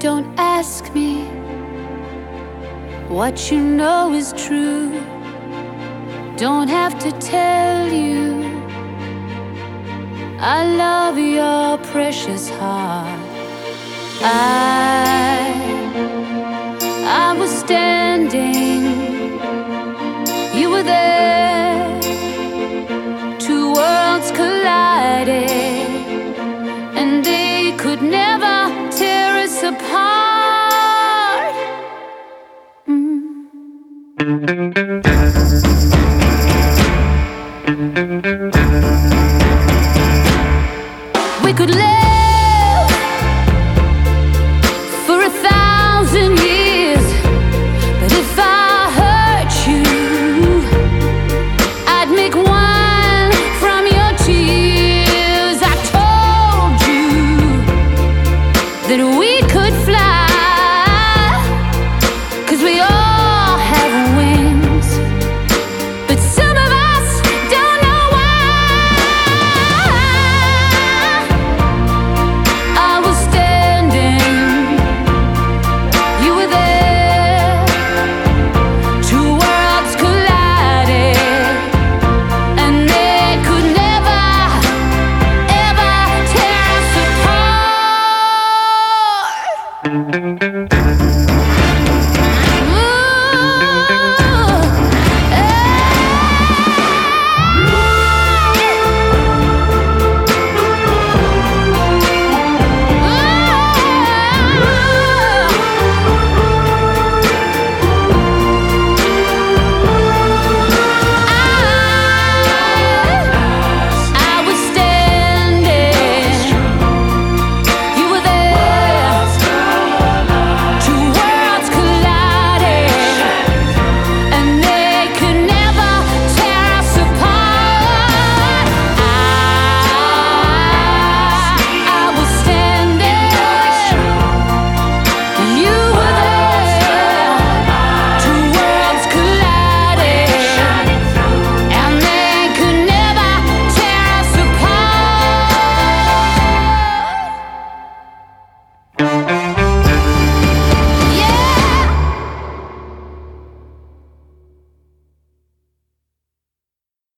Don't ask me what you know is true. Don't have to tell you I love your precious heart. I was standing, you were there. Two worlds collided, and they could never tear us apart.